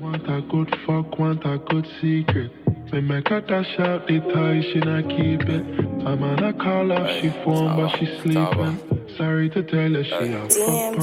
Want a good fuck, want a good secret. When my cat a shout, they tie, she not keep it. I'm on a call off, she phone, but she sleeping. Sorry to tell her she a fuck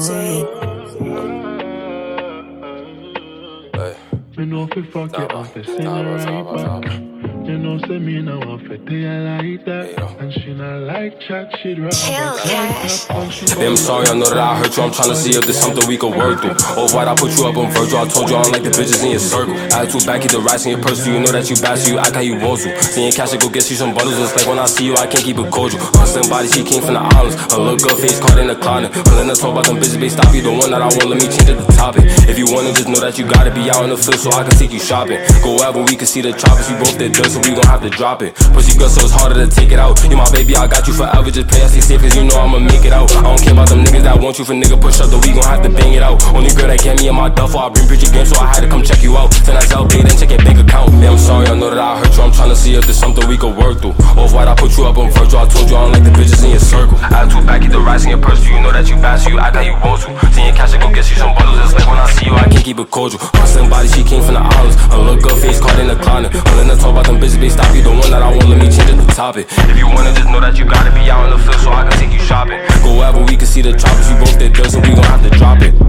her. Me know if you fuck it up, it's in her right back. You know, say me now want for day like that. And she not like chat, she'd rather I'm sorry, I know that I hurt you. I'm tryna see if there's something we can work through. Off-white, I put you up on Virgil. I told you I don't like the bitches in your circle. Attitude back, keep the rats in your purse, so you know that you bad, so you act how you want to. Seeing cash, I go get you some bundles. It's like when I see you, I can't keep it cordial. Hustling body, she came from the islands. Her little girl face caught in the closet. When I talk about them bitches, they stop you. The one that I want, let me change the topic. If you wanna, just know that you gotta be out in the field so I can take you shopping. Go wherever we can see the choppers. We both did dirt, so we gon' have to drop it. Pussy girl, so it's harder to take it out. You my baby, I got you forever. Just play us safe, cause you know I'ma make it out. I don't care about them niggas that want you for nigga push up, though we gon' have to bang it out. Only girl that get me in my duffel, I bring bitch again, so I had to come check you out. Send that LP, then check your bank account. Yeah, I'm sorry, I know that I hurt you. I'm tryna see if there's something we could work through. Off-white, I put you up on Virgil. I told you I don't like the bitches in your circle. Attitude back, keep the rats in your purse, so you know that you bad, so you act how you want to. Seeing cash, I go get you some bundles. It's like when I see you, I can't keep it cordial. Hustling body, she came from the islands. Her little girl face caught in the closet. When I talk about them bitches, they stop you. The one that I want, let me change the topic. If you wanna, just know that you gotta be out in the field so I can take you shopping. Go wherever we can see the choppers. We both did dirt, so we gon' have to drop it.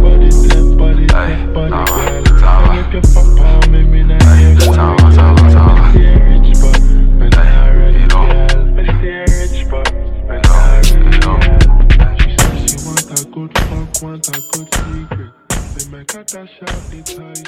Want a good fuck, want a good secret. When my cat a shout, they tie.